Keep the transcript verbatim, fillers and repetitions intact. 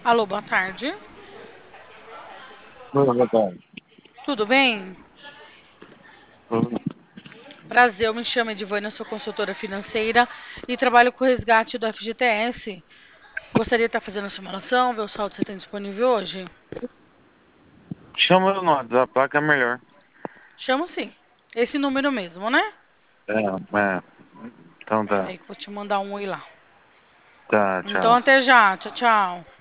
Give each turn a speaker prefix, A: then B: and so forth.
A: Alô, boa tarde.
B: Boa tarde.
A: Tudo bem?
B: Hum,
A: Prazer, eu me chamo Edivânia, sou consultora financeira e trabalho com o resgate do F G T S. Gostaria de estar fazendo a simulação, ver o saldo que você tem disponível hoje?
B: Chama no WhatsApp lá que é melhor.
A: Chamo sim. Esse número mesmo, né?
B: É, é. Então
A: Pera
B: tá.
A: aí que eu vou te mandar um oi lá.
B: Tá,
A: Então
B: tchau.
A: até já. Tchau, tchau.